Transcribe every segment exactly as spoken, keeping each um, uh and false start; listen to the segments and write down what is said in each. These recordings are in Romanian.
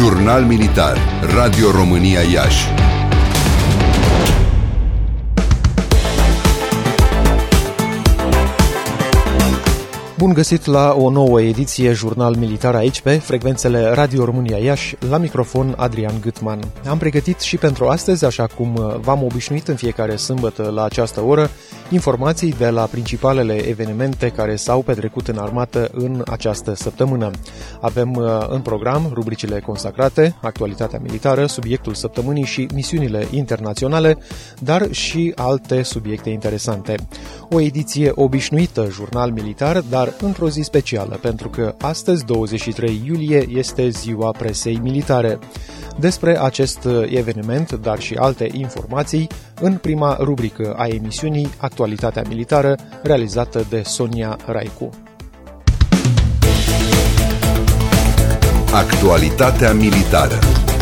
Jurnal Militar, Radio România Iași. Bun găsit la o nouă ediție Jurnal Militar aici pe frecvențele Radio România Iași, la microfon Adrian Gâtman. Am pregătit și pentru astăzi, așa cum v-am obișnuit în fiecare sâmbătă la această oră, informații de la principalele evenimente care s-au petrecut în armată în această săptămână. Avem în program rubricile consacrate, actualitatea militară, subiectul săptămânii și misiunile internaționale, dar și alte subiecte interesante. O ediție obișnuită Jurnal Militar, dar într-o zi specială, pentru că astăzi, douăzeci și trei iulie, este ziua presei militare. Despre acest eveniment, dar și alte informații, în prima rubrică a emisiunii Actualitatea militară, realizată de Sonia Raicu. Actualitatea militară.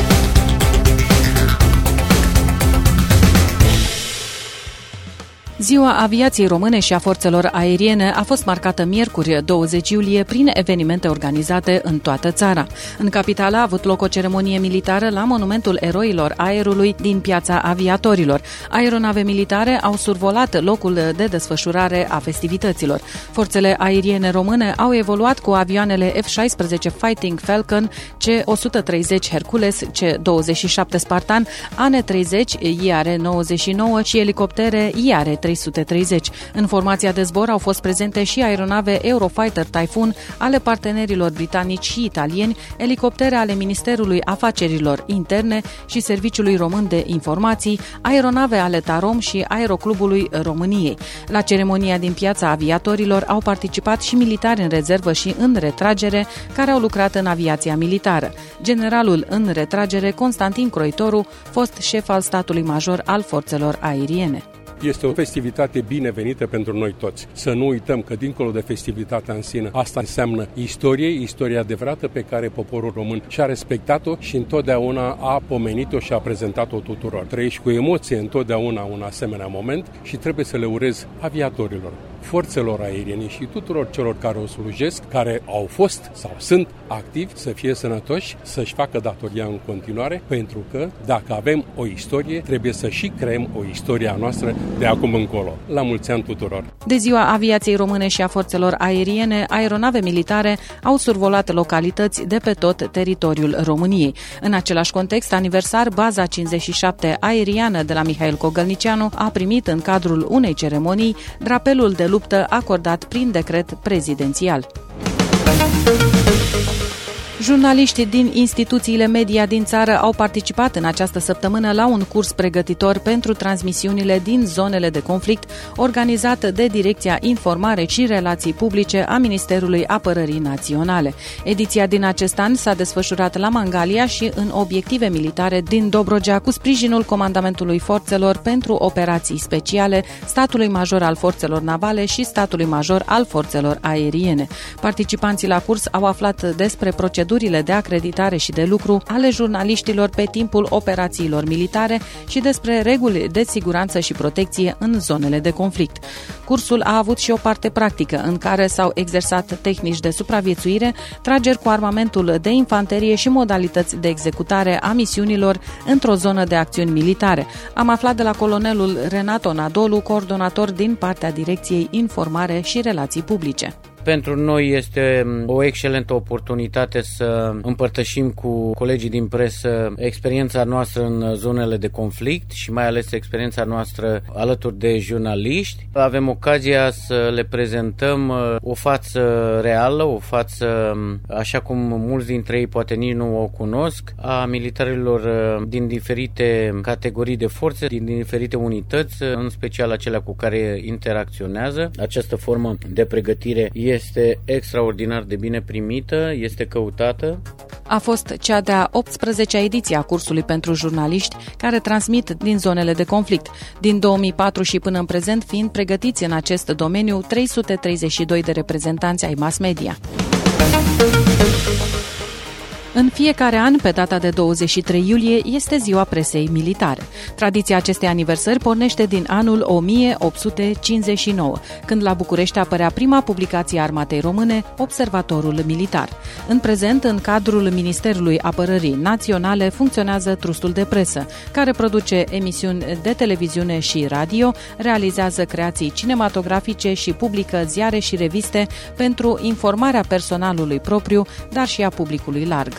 Ziua Aviației Române și a Forțelor Aeriene a fost marcată miercuri, douăzeci iulie, prin evenimente organizate în toată țara. În capitală a avut loc o ceremonie militară la Monumentul Eroilor Aerului din Piața Aviatorilor. Aeronave militare au survolat locul de desfășurare a festivităților. Forțele aeriene române au evoluat cu avioanele F șaisprezece Fighting Falcon, C o sută treizeci Hercules, C douăzeci și șapte Spartan, A N treizeci, I R nouăzeci și nouă și elicoptere I R trei sute treizeci. În formația de zbor au fost prezente și aeronave Eurofighter Typhoon ale partenerilor britanici și italieni, elicoptere ale Ministerului Afacerilor Interne și Serviciului Român de Informații, aeronave ale Tarom și Aeroclubului României. La ceremonia din Piața Aviatorilor au participat și militari în rezervă și în retragere care au lucrat în aviația militară. Generalul în retragere, Constantin Croitoru, fost șef al statului major al forțelor aeriene. Este o festivitate binevenită pentru noi toți. Să nu uităm că dincolo de festivitatea în sine, asta înseamnă istorie, istoria adevărată pe care poporul român și-a respectat-o și întotdeauna a pomenit-o și a prezentat-o tuturor. Trăiești cu emoție întotdeauna un asemenea moment și trebuie să le urez aviatorilor, forțelor aeriene și tuturor celor care o slujesc, care au fost sau sunt activi, să fie sănătoși, să-și facă datoria în continuare, pentru că dacă avem o istorie, trebuie să și creăm o istorie a noastră de acum încolo. La mulți ani tuturor! De ziua Aviației Române și a Forțelor Aeriene, aeronave militare au survolat localități de pe tot teritoriul României. În același context aniversar, baza cincizeci și șapte aeriană de la Mihail Cogălnicianu a primit în cadrul unei ceremonii drapelul de luptă acordat prin decret prezidențial. Jurnaliștii din instituțiile media din țară au participat în această săptămână la un curs pregătitor pentru transmisiunile din zonele de conflict, organizat de Direcția Informare și Relații Publice a Ministerului Apărării Naționale. Ediția din acest an s-a desfășurat la Mangalia și în obiective militare din Dobrogea, cu sprijinul Comandamentului Forțelor pentru Operații Speciale, Statului Major al Forțelor Navale și Statului Major al Forțelor Aeriene. Participanții la curs au aflat despre procedurile de acreditare și de lucru ale jurnaliștilor pe timpul operațiilor militare și despre reguli de siguranță și protecție în zonele de conflict. Cursul a avut și o parte practică, în care s-au exersat tehnici de supraviețuire, trageri cu armamentul de infanterie și modalități de executare a misiunilor într-o zonă de acțiuni militare. Am aflat de la colonelul Renato Nadolu, coordonator din partea Direcției Informare și Relații Publice. Pentru noi este o excelentă oportunitate să împărtășim cu colegii din presă experiența noastră în zonele de conflict și mai ales experiența noastră alături de jurnaliști. Avem ocazia să le prezentăm o față reală, o față, așa cum mulți dintre ei poate nici nu o cunosc, a militarilor din diferite categorii de forțe, din diferite unități, în special acelea cu care interacționează. Această formă de pregătire este extraordinar de bine primită, este căutată. A fost cea de-a optsprezecea ediție a cursului pentru jurnaliști care transmit din zonele de conflict, din două mii patru și până în prezent fiind pregătiți în acest domeniu trei sute treizeci și doi de reprezentanți ai mass media. În fiecare an, pe data de douăzeci și trei iulie, este Ziua Presei Militare. Tradiția acestei aniversări pornește din anul o mie opt sute cincizeci și nouă, când la București apărea prima publicație a Armatei Române, Observatorul Militar. În prezent, în cadrul Ministerului Apărării Naționale, funcționează Trustul de Presă, care produce emisiuni de televiziune și radio, realizează creații cinematografice și publică ziare și reviste pentru informarea personalului propriu, dar și a publicului larg.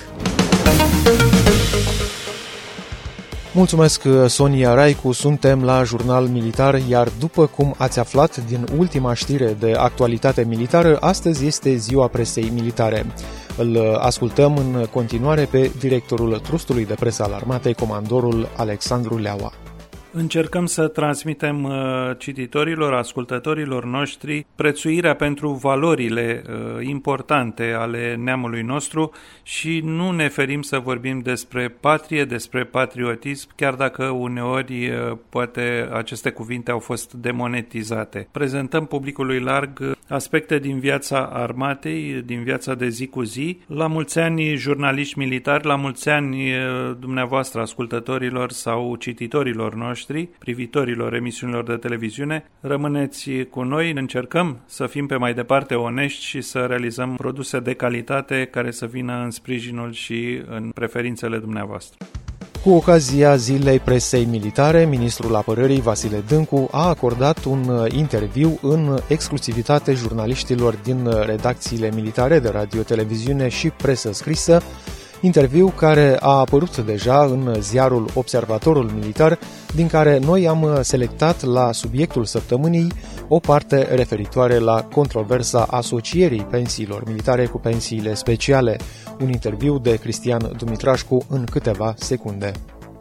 Mulțumesc, Sonia Raicu, suntem la Jurnal Militar, iar după cum ați aflat din ultima știre de actualitate militară, astăzi este Ziua Presei Militare. Îl ascultăm în continuare pe directorul Trustului de Presă al Armatei, comandorul Alexandru Leaua. Încercăm să transmitem uh, cititorilor, ascultătorilor noștri prețuirea pentru valorile uh, importante ale neamului nostru și nu ne ferim să vorbim despre patrie, despre patriotism, chiar dacă uneori uh, poate aceste cuvinte au fost demonetizate. Prezentăm publicului larg aspecte din viața armatei, din viața de zi cu zi. La mulți ani, jurnaliști militari, la mulți ani uh, dumneavoastră, ascultătorilor sau cititorilor noștri, privitorilor emisiunilor de televiziune, rămâneți cu noi, încercăm să fim pe mai departe onești și să realizăm produse de calitate care să vină în sprijinul și în preferințele dumneavoastră. Cu ocazia Zilei Presei Militare, ministrul Apărării Vasile Dâncu a acordat un interviu în exclusivitate jurnaliștilor din redacțiile militare de radio, televiziune și presă scrisă, interviu care a apărut deja în ziarul Observatorul Militar, din care noi am selectat la subiectul săptămânii o parte referitoare la controversa asocierii pensiilor militare cu pensiile speciale. Un interviu de Cristian Dumitrașcu în câteva secunde.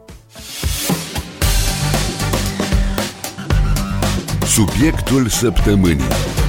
Subiectul săptămânii.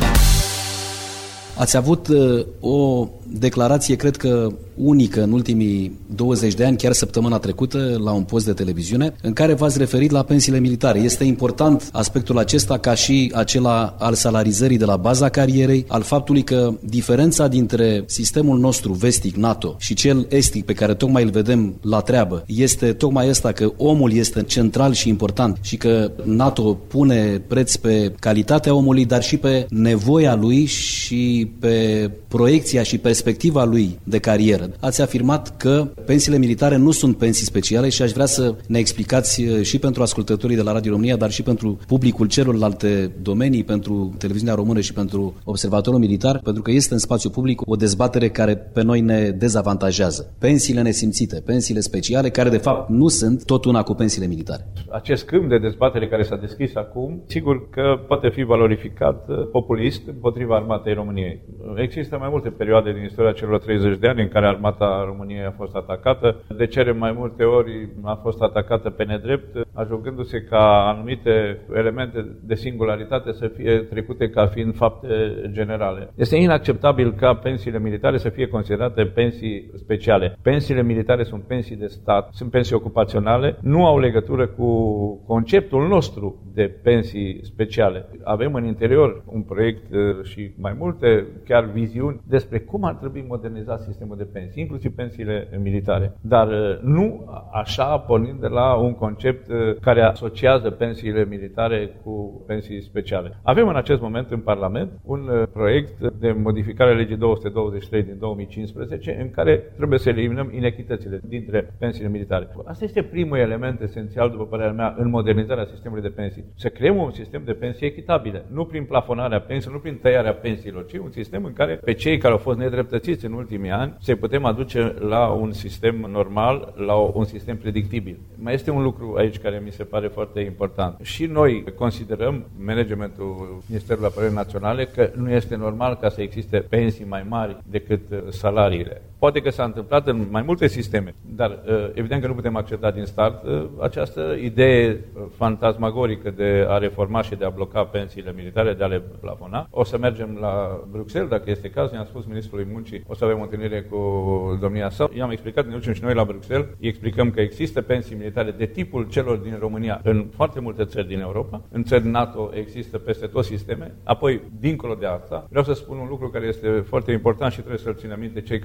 Ați avut uh, o declarație, cred că unică în ultimii douăzeci de ani, chiar săptămâna trecută, la un post de televiziune, în care v-ați referit la pensiile militare. Este important aspectul acesta ca și acela al salarizării de la baza carierei, al faptului că diferența dintre sistemul nostru vestic, NATO, și cel estic pe care tocmai îl vedem la treabă, este tocmai ăsta, că omul este central și important și că NATO pune preț pe calitatea omului, dar și pe nevoia lui și pe proiecția și perspectiva lui de carieră. Ați afirmat că pensiile militare nu sunt pensii speciale și aș vrea să ne explicați și pentru ascultătorii de la Radio România, dar și pentru publicul celorlalte domenii, pentru televiziunea română și pentru Observatorul Militar, pentru că este în spațiu public o dezbatere care pe noi ne dezavantajează. Pensiile nesimțite, pensiile speciale, care de fapt nu sunt tot una cu pensiile militare. Acest câmp de dezbatere care s-a deschis acum, sigur că poate fi valorificat populist împotriva Armatei României. Există mai multe perioade din istoria celor treizeci de ani în care Armata României a fost atacată. De cele mai multe ori a fost atacată pe nedrept, ajungându-se ca anumite elemente de singularitate să fie trecute ca fiind fapte generale. Este inacceptabil ca pensiile militare să fie considerate pensii speciale. Pensiile militare sunt pensii de stat, sunt pensii ocupaționale, nu au legătură cu conceptul nostru de pensii speciale. Avem în interior un proiect și mai multe chiar viziuni despre cum ar trebui modernizat sistemul de pensii, inclusiv pensiile militare. Dar nu așa pornind de la un concept care asociază pensiile militare cu pensii speciale. Avem în acest moment în Parlament un proiect de modificare a legii două sute douăzeci și trei din două mii cincisprezece în care trebuie să eliminăm inechitățile dintre pensiile militare. Asta este primul element esențial, după părerea mea, în modernizarea sistemului de pensii. Să creăm un sistem de pensii echitabile, nu prin plafonarea pensiilor, nu prin tăiarea pensiilor, ci un sistem în care pe cei care au fost nedreptățiți în ultimii ani să-i putem aduce la un sistem normal, la un sistem predictibil. Mai este un lucru aici care mi se pare foarte important. Și noi considerăm, managementul Ministerului Apărării Naționale, că nu este normal ca să existe pensii mai mari decât salariile. Poate că s-a întâmplat în mai multe sisteme, dar evident că nu putem accepta din start această idee fantasmagorică de a reforma și de a bloca pensiile militare, de a le plafona. O să mergem la Bruxelles, dacă este cazul. I-am spus Ministrului Muncii, o să avem o întâlnire cu domnia sa. I-am explicat, ne ducem și noi la Bruxelles, îi explicăm că există pensii militare de tipul celor din România în foarte multe țări din Europa. În țări NATO există peste tot sisteme. Apoi, dincolo de asta, vreau să spun un lucru care este foarte important și trebuie să-l țină minte cei care vor să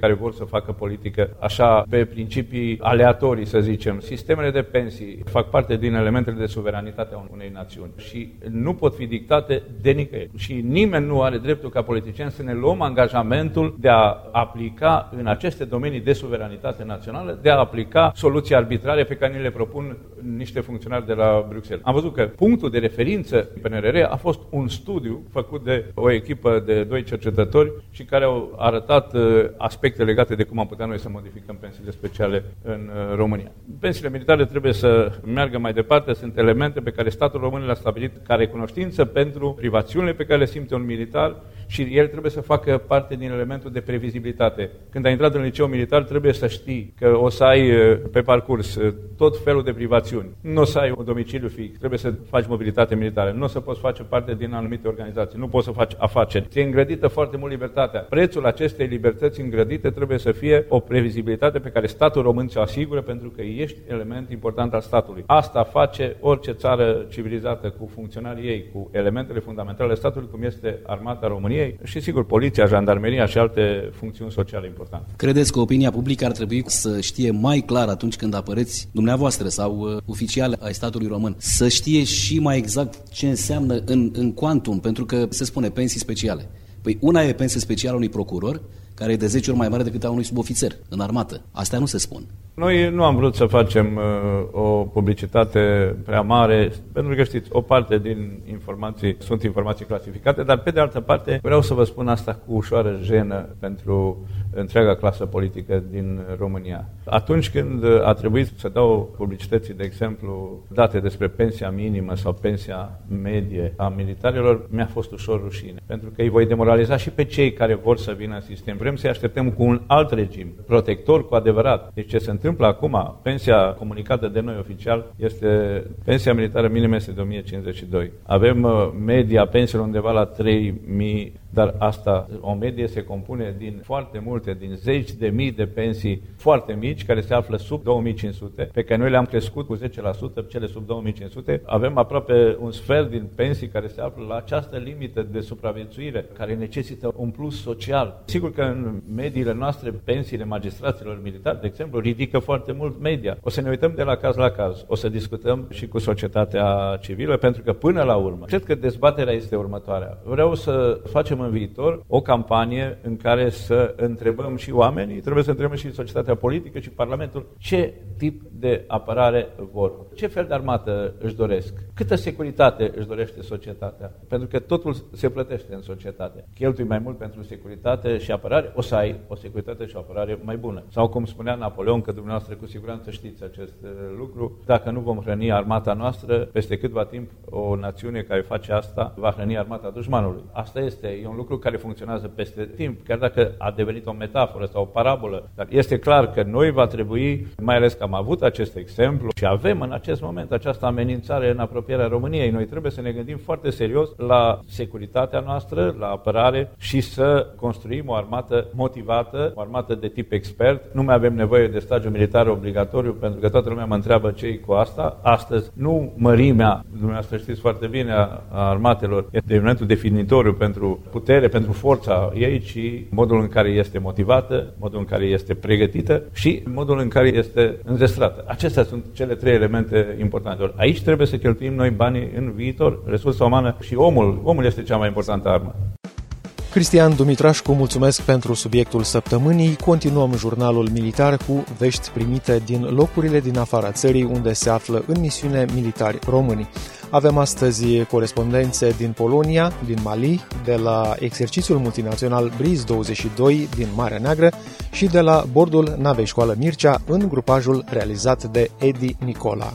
facă politică așa pe principii aleatorii, să zicem. Sistemele de pensii fac parte din elementele de suveranitate a unei națiuni și nu pot fi dictate de nicăieri. Și nimeni nu are dreptul ca politicieni să ne luăm angajamentul de a aplica în aceste domenii de suveranitate națională, de a aplica soluții arbitrare pe care ni le propun niște funcționari de la Bruxelles. Am văzut că punctul de referință P N R R a fost un studiu făcut de o echipă de doi cercetători și care au arătat aspecte legate de cum am putea noi să modificăm pensiile speciale în România. Pensiile militare trebuie să meargă mai departe, sunt elemente pe care statul român le-a stabilit ca recunoștință pentru privațiunile pe care le simte un militar și el trebuie să facă parte din elementul de previzibilitate. Când ai intrat în liceu militar, trebuie să știi că o să ai pe parcurs tot felul de privațiuni. Nu o să ai un domiciliu fix, trebuie să faci mobilitate militară, nu o să poți face parte din anumite organizații, nu poți să faci afaceri. Ți-e îngrădită foarte mult libertatea. Prețul acestei libertăți îngrădite trebuie să fie o previzibilitate pe care statul român ți-o asigură pentru că ești element important al statului. Asta face orice țară civilizată cu funcționarii ei, cu elementele fundamentale ale statului, cum este Armata României și, sigur, poliția, jandarmeria și alte funcțiuni sociale importante. Credeți că opinia publică ar trebui să știe mai clar atunci când apăreți dumneavoastră sau uh, oficiali ai statului român, să știe și mai exact ce înseamnă în, în quantum, pentru că se spune pensii speciale. Păi una e pensie specială unui procuror, care e de zece ori mai mare decât a unui subofițer în armată. Astea nu se spun. Noi nu am vrut să facem uh, o publicitate prea mare, pentru că știți, o parte din informații sunt informații clasificate, dar pe de altă parte vreau să vă spun asta cu ușoară jenă pentru întreaga clasă politică din România. Atunci când a trebuit să dau publicității, de exemplu, date despre pensia minimă sau pensia medie a militarilor, mi-a fost ușor rușine, pentru că îi voi demoraliza și pe cei care vor să vină în sistem. Vrem să-i așteptăm cu un alt regim, protector cu adevărat. Deci ce se întâmplă acum, pensia comunicată de noi oficial, este pensia militară minimă este de o mie cincizeci și doi. Avem media pensiilor undeva la trei mii, dar asta, o medie se compune din foarte multe, din zeci de mii de pensii foarte mici, care se află sub două mii cinci sute, pe care noi le-am crescut cu zece la sută, cele sub două mii cinci sute. Avem aproape un sfert din pensii care se află la această limită de supraviețuire, care necesită un plus social. Sigur că în mediile noastre, pensiile magistraților militari, de exemplu, ridică foarte mult media. O să ne uităm de la caz la caz, o să discutăm și cu societatea civilă, pentru că până la urmă, cred că dezbaterea este următoarea. Vreau să facem în viitor o campanie în care să întrebăm și oamenii, trebuie să întrebăm și societatea politică și Parlamentul ce tip de apărare vor. Ce fel de armată își doresc? Câtă securitate își dorește societatea? Pentru că totul se plătește în societate. Cheltui mai mult pentru securitate și apărare, o să ai o securitate și o apărare mai bună. Sau cum spunea Napoleon, că dumneavoastră cu siguranță știți acest lucru, dacă nu vom hrăni armata noastră, peste câtva timp o națiune care face asta va hrăni armata dușmanului. Asta este, e un lucru care funcționează peste timp, chiar dacă a devenit o metaforă sau o parabolă, dar este clar că noi va trebui, mai ales că am avut acest exemplu și avem în acest moment această amenințare în apropierea României, noi trebuie să ne gândim foarte serios la securitatea noastră, la apărare și să construim o armată motivată, o armată de tip expert. Nu mai avem nevoie de stagiu militar obligatoriu, pentru că toată lumea mă întreabă ce-i cu asta. Astăzi, nu mărimea, dumneavoastră știți foarte bine, a armatelor, este elementul definitoriu pentru putere, pentru forța ei, ci modul în care este motivată, modul în care este pregătită și modul în care este înzestrată. Acestea sunt cele trei elemente importante. Aici trebuie să cheltuim noi banii în viitor, resursa umană și omul. Omul este cea mai importantă armă. Cristian Dumitrașcu, mulțumesc pentru subiectul săptămânii. Continuăm jurnalul militar cu vești primite din locurile din afara țării unde se află în misiune militari români. Avem astăzi corespondențe din Polonia, din Mali, de la exercițiul multinațional Briz douăzeci și doi din Marea Neagră și de la bordul navei Școală Mircea în grupajul realizat de Edi Nicola.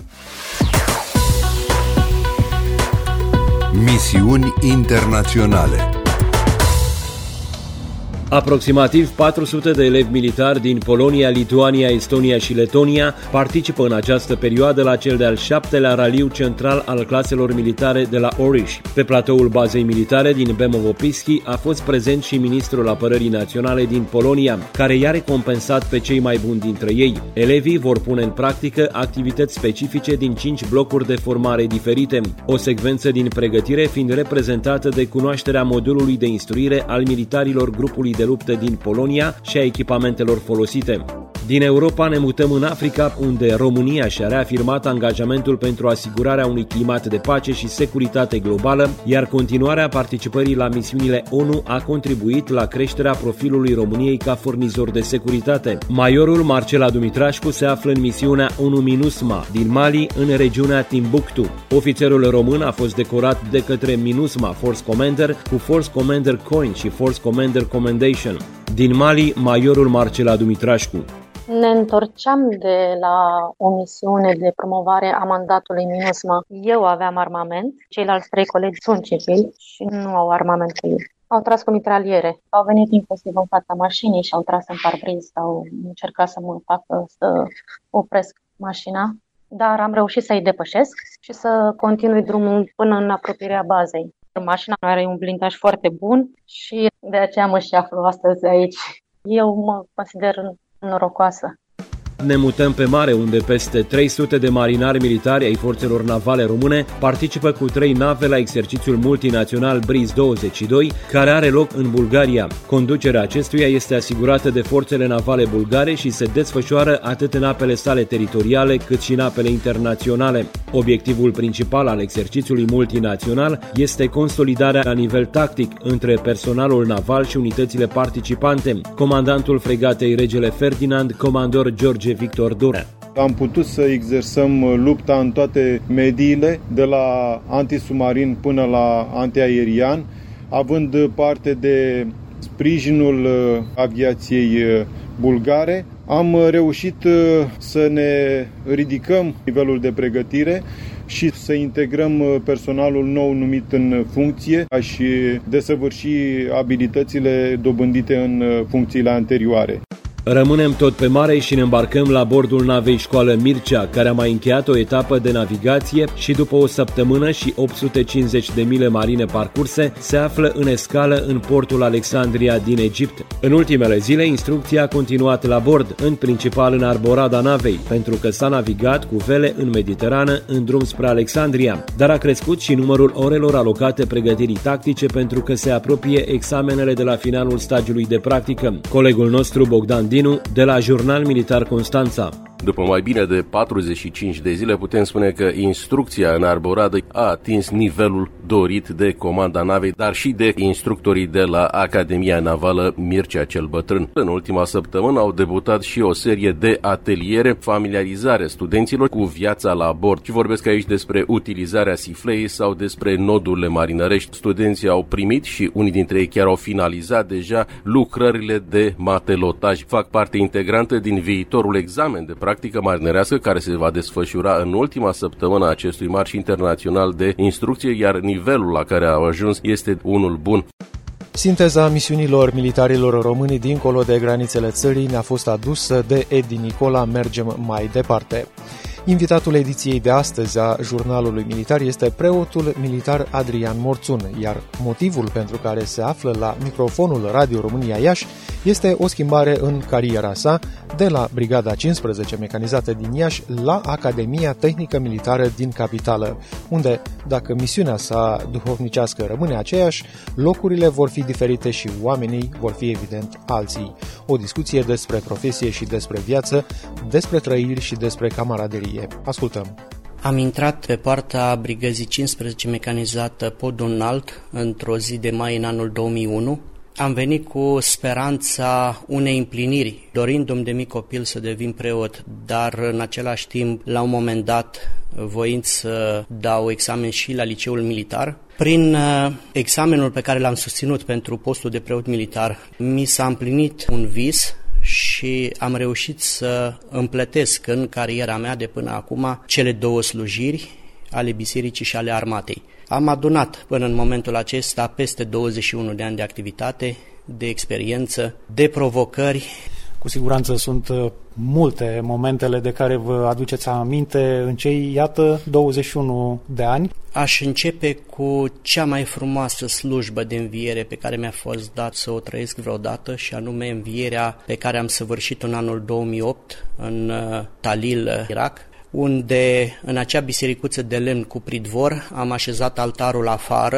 Misiuni internaționale. Aproximativ patru sute de elevi militari din Polonia, Lituania, Estonia și Letonia participă în această perioadă la cel de-al șaptelea raliu central al claselor militare de la Oriș. Pe platoul bazei militare din Bemovo-Pischi a fost prezent și ministrul apărării naționale din Polonia, care i-a recompensat pe cei mai buni dintre ei. Elevii vor pune în practică activități specifice din cinci blocuri de formare diferite, o secvență din pregătire fiind reprezentată de cunoașterea modulului de instruire al militarilor grupului de de luptă din Polonia și a echipamentelor folosite. Din Europa ne mutăm în Africa, unde România și-a reafirmat angajamentul pentru asigurarea unui climat de pace și securitate globală, iar continuarea participării la misiunile ONU a contribuit la creșterea profilului României ca furnizor de securitate. Majorul Marcela Dumitrașcu se află în misiunea ONU MINUSMA din Mali, în regiunea Timbuktu. Ofițerul român a fost decorat de către MINUSMA Force Commander cu Force Commander Coin și Force Commander Commendation. Din Mali, majorul Marcela Dumitrașcu. Ne întorceam de la o misiune de promovare a mandatului MINUSMA. Eu aveam armament, ceilalți trei colegi sunt civili și nu au armament cu ei. Au tras cu mitraliere, au venit impulsiv în fața mașinii și au tras în parbriz, au încercat să mă facă să opresc mașina, dar am reușit să-i depășesc și să continui drumul până în apropierea bazei. Mașina are un blindaj foarte bun și de aceea mă și aflu astăzi aici. Eu mă consider norocoasă. Ne mutăm pe mare, unde peste trei sute de marinari militari ai forțelor navale române participă cu trei nave la exercițiul multinațional Breeze douăzeci și doi, care are loc în Bulgaria. Conducerea acestuia este asigurată de forțele navale bulgare și se desfășoară atât în apele sale teritoriale, cât și în apele internaționale. Obiectivul principal al exercițiului multinațional este consolidarea la nivel tactic între personalul naval și unitățile participante. Comandantul fregatei Regele Ferdinand, comandor George Victor Durea. Am putut să exersăm lupta în toate mediile, de la antisubmarin până la antiaerian, având parte de sprijinul aviației bulgare. Am reușit să ne ridicăm nivelul de pregătire și să integrăm personalul nou numit în funcție și desăvârși abilitățile dobândite în funcțiile anterioare. Rămânem tot pe mare și ne îmbarcăm la bordul navei Școală Mircea, care a mai încheiat o etapă de navigație și după o săptămână și opt sute cincizeci de mile marine parcurse, se află în escală în portul Alexandria din Egipt. În ultimele zile, instrucția a continuat la bord, în principal în arborada navei, pentru că s-a navigat cu vele în Mediterană în drum spre Alexandria, dar a crescut și numărul orelor alocate pregătirii tactice pentru că se apropie examenele de la finalul stagiului de practică. Colegul nostru Bogdan Dinu, de la Jurnal Militar Constanța. După mai bine de patruzeci și cinci de zile, putem spune că instrucția în arboradă a atins nivelul dorit de comanda navei, dar și de instructorii de la Academia Navală Mircea cel Bătrân. În ultima săptămână au debutat și o serie de ateliere, familiarizare studenților cu viața la bord. Și vorbesc aici despre utilizarea sifleii sau despre nodurile marinărești. Studenții au primit și unii dintre ei chiar au finalizat deja lucrările de matelotaj. Fac parte integrantă din viitorul examen de practică marinărească care se va desfășura în ultima săptămână a acestui marș internațional de instrucție, iar nivelul la care au ajuns este unul bun. Sinteza misiunilor militarilor români dincolo de granițele țării ne-a fost adusă de Edi Nicola. Mergem mai departe. Invitatul ediției de astăzi a Jurnalului Militar este preotul militar Adrian Morțun, iar motivul pentru care se află la microfonul Radio România Iași este o schimbare în cariera sa de la Brigada cincisprezece mecanizată din Iași la Academia Tehnică Militară din capitală, unde, dacă misiunea sa duhovnicească rămâne aceeași, locurile vor fi diferite și oamenii vor fi evident alții. O discuție despre profesie și despre viață, despre trăiri și despre camaraderie. Ascultăm. Am intrat pe poarta Brigăzii cincisprezece mecanizată Podul Înalt într-o zi de mai în anul două mii unu. Am venit cu speranța unei împliniri, dorindu-mi de mic copil să devin preot, dar în același timp, la un moment dat, voind să dau examen și la liceul militar. Prin examenul pe care l-am susținut pentru postul de preot militar, mi s-a împlinit un vis și am reușit să împletesc în cariera mea de până acum cele două slujiri ale bisericii și ale armatei. Am adunat până în momentul acesta peste douăzeci și unu de ani de activitate, de experiență, de provocări. Cu siguranță sunt multe momentele de care vă aduceți aminte în cei, iată, douăzeci și unu de ani. Aș începe cu cea mai frumoasă slujbă de înviere pe care mi-a fost dat să o trăiesc vreodată, și anume învierea pe care am săvârșit-o în anul două mii opt în Talil, Irak, unde în acea bisericuță de lemn cu pridvor am așezat altarul afară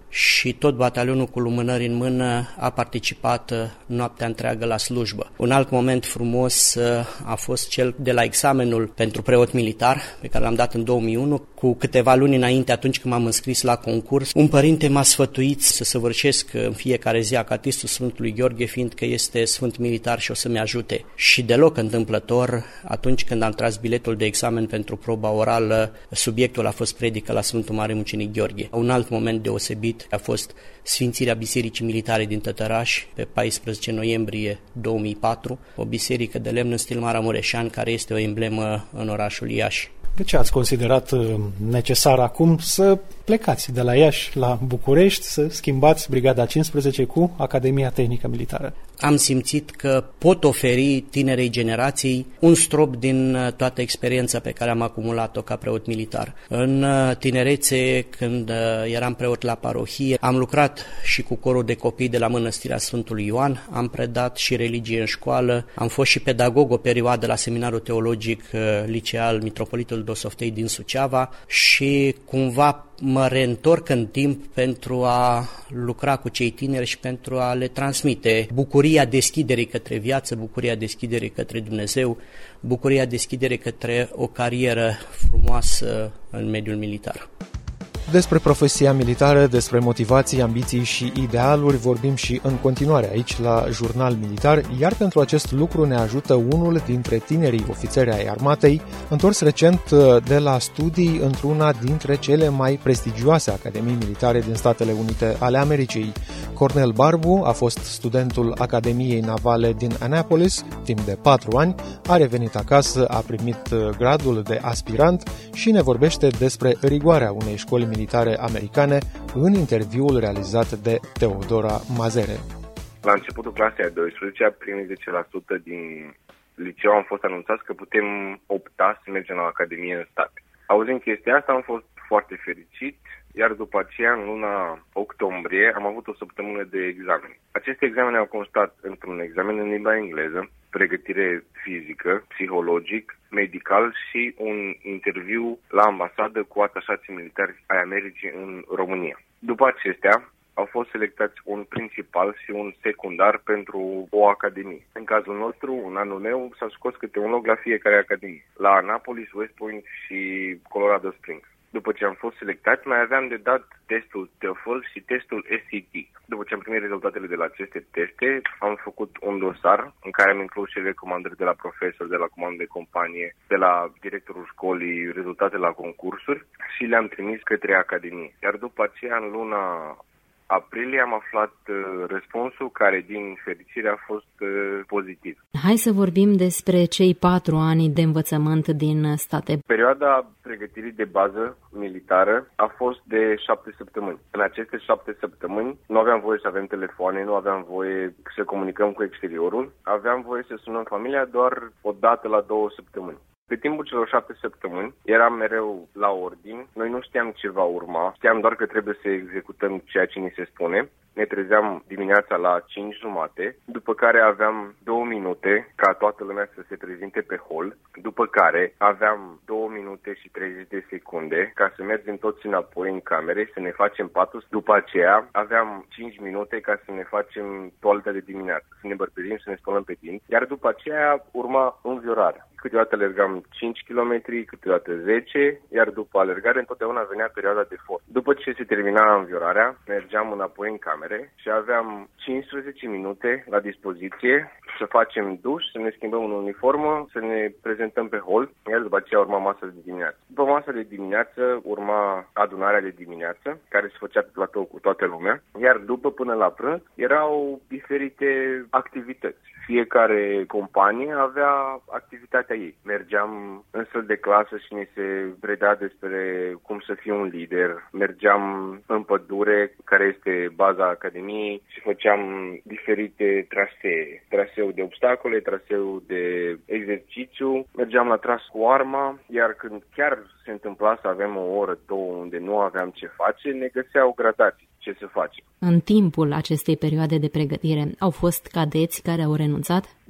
și tot batalionul cu lumânări în mână a participat noaptea întreagă la slujbă. Un alt moment frumos a fost cel de la examenul pentru preot militar, pe care l-am dat în două mii unu. Cu câteva luni înainte, atunci când m-am înscris la concurs, un părinte m-a sfătuit să săvârșesc în fiecare zi acatistul Sfântului Gheorghe, fiindcă este sfânt militar și o să-mi ajute. Și deloc întâmplător, atunci când am tras biletul de examen pentru proba orală, subiectul a fost predică la Sfântul Mare Mucenic Gheorghe. Un alt moment deosebit a fost sfințirea Bisericii Militare din Tătăraș pe paisprezece noiembrie două mii patru, o biserică de lemn în stil maramureșan care este o emblemă în orașul Iași. De ce ați considerat necesar acum să plecați de la Iași la București, să schimbați Brigada cincisprezece cu Academia Tehnică Militară? Am simțit că pot oferi tinerei generații un strop din toată experiența pe care am acumulat-o ca preot militar. În tinerețe, când eram preot la parohie, am lucrat și cu corul de copii de la Mănăstirea Sfântului Ioan, am predat și religie în școală, am fost și pedagog o perioadă la Seminarul Teologic Liceal Mitropolitul Dosoftei din Suceava și cumva mă reîntorc în timp pentru a lucra cu cei tineri și pentru a le transmite bucuria deschiderii către viață, bucuria deschiderii către Dumnezeu, bucuria deschiderii către o carieră frumoasă în mediul militar. Despre profesia militară, despre motivații, ambiții și idealuri vorbim și în continuare aici la Jurnal Militar, iar pentru acest lucru ne ajută unul dintre tinerii ofițeri ai armatei, întors recent de la studii într-una dintre cele mai prestigioase academii militare din Statele Unite ale Americii. Cornel Barbu a fost studentul Academiei Navale din Annapolis timp de patru ani, a revenit acasă, a primit gradul de aspirant și ne vorbește despre rigoarea unei școli militare americane în interviul realizat de Teodora Mazere. La începutul clasei a douăsprezecea, primii zece la sută din liceu am fost anunțați că putem opta să mergem la Academie în state. Auzind chestia asta am fost foarte fericit, iar după aceea, în luna octombrie, am avut o săptămână de examene. Aceste examene au constat într-un examen în limba engleză, pregătire fizică, psihologic, medical și un interviu la ambasadă cu atașații militari ai Americii în România. După acestea, au fost selectați un principal și un secundar pentru o academie. În cazul nostru, în anul meu, s-a scos câte un loc la fiecare academie. La Annapolis, West Point și Colorado Springs. După ce am fost selectat, mai aveam de dat testul TOEFL și testul S A T. După ce am primit rezultatele de la aceste teste, am făcut un dosar în care am inclus și recomandări de la profesori, de la comandă de companie, de la directorul școlii, rezultate la concursuri și le-am trimis către Academie. Iar după aceea, în luna aprilie, am aflat uh, răspunsul care, din fericire, a fost uh, pozitiv. Hai să vorbim despre cei patru ani de învățământ din state. Perioada pregătirii de bază militară a fost de șapte săptămâni. În aceste șapte săptămâni nu aveam voie să avem telefoane, nu aveam voie să comunicăm cu exteriorul, aveam voie să sunăm familia doar o dată la două săptămâni. Pe timpul celor șapte săptămâni eram mereu la ordini, noi nu știam ce va urma, știam doar că trebuie să executăm ceea ce ni se spune. Ne trezeam dimineața la cinci jumate, după care aveam două minute ca toată lumea să se prezinte pe hol, după care aveam două minute și treizeci de secunde ca să mergem toți înapoi în camere, să ne facem patul. După aceea aveam cinci minute ca să ne facem toaleta de dimineață, să ne bărpezim, să ne spălăm pe dinți, iar după aceea urma înviorarea. Câteodată alergam cinci kilometri, câteodată zece, iar după alergare întotdeauna venea perioada de fost. După ce se termina înviorarea, mergeam înapoi în camere și aveam cincisprezece minute la dispoziție să facem duș, să ne schimbăm în uniformă, să ne prezentăm pe hol, iar după aceea urma masa de dimineață. După masa de dimineață urma adunarea de dimineață, care se făcea pe platou cu toată lumea, iar după până la prânz erau diferite activități. Fiecare companie avea activitatea ei. Mergeam în săl de clasă și ne se preda despre cum să fii un lider. Mergeam în pădure, care este baza Academiei, și făceam diferite trasee. Traseu de obstacole, traseu de exercițiu. Mergeam la tras cu arma, iar când chiar se întâmpla să avem o oră, două, unde nu aveam ce face, ne găseau gradații ce să facem. În timpul acestei perioade de pregătire au fost cadeți care au renunțat? Da.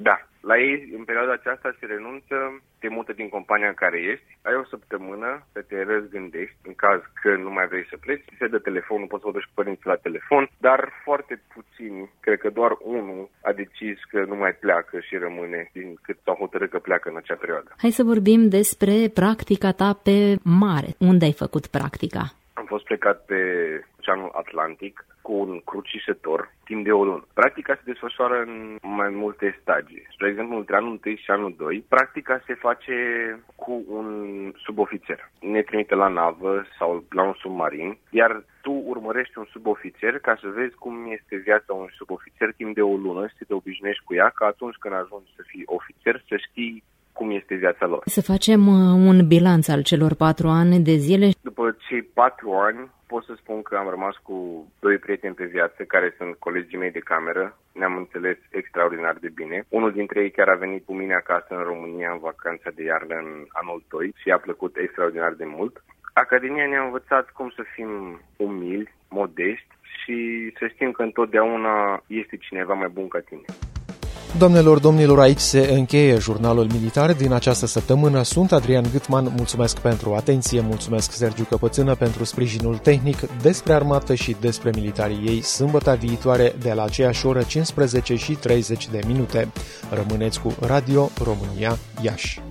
La ei, în perioada aceasta, se renunță, te mută din compania în care ești, ai o săptămână să te răzgândești, în caz că nu mai vrei să pleci, se dă telefonul, poți să vorbești cu părinții la telefon, dar foarte puțini, cred că doar unul a decis că nu mai pleacă și rămâne, din cât s-au hotărât că pleacă în acea perioadă. Hai să vorbim despre practica ta pe mare. Unde ai făcut practica? Am fost plecat pe Oceanul Atlantic cu un crucișător timp de o lună. Practica se desfășoară în mai multe stagii. Spre exemplu, între anul unu și anul doi, practica se face cu un subofițer. Ne trimite la navă sau la un submarin, iar tu urmărești un subofițer ca să vezi cum este viața unui subofițer timp de o lună și te obișnuiești cu ea, ca atunci când ajungi să fii ofițer să știi cum este viața lor. Să facem un bilanț al celor patru ani de zile. După cei patru ani, pot să spun că am rămas cu doi prieteni pe viață, care sunt colegii mei de cameră. Ne-am înțeles extraordinar de bine. Unul dintre ei chiar a venit cu mine acasă în România în vacanța de iarnă în anul doi și i-a plăcut extraordinar de mult. Academia ne-a învățat cum să fim umili, modești și să știm că întotdeauna este cineva mai bun ca tine. Doamnelor, domnilor, aici se încheie jurnalul militar din această săptămână. Sunt Adrian Gutman, mulțumesc pentru atenție, mulțumesc Sergiu Căpățână pentru sprijinul tehnic. Despre armată și despre militarii ei, sâmbătă viitoare de la aceeași oră, cincisprezece și treizeci de minute. Rămâneți cu Radio România Iași.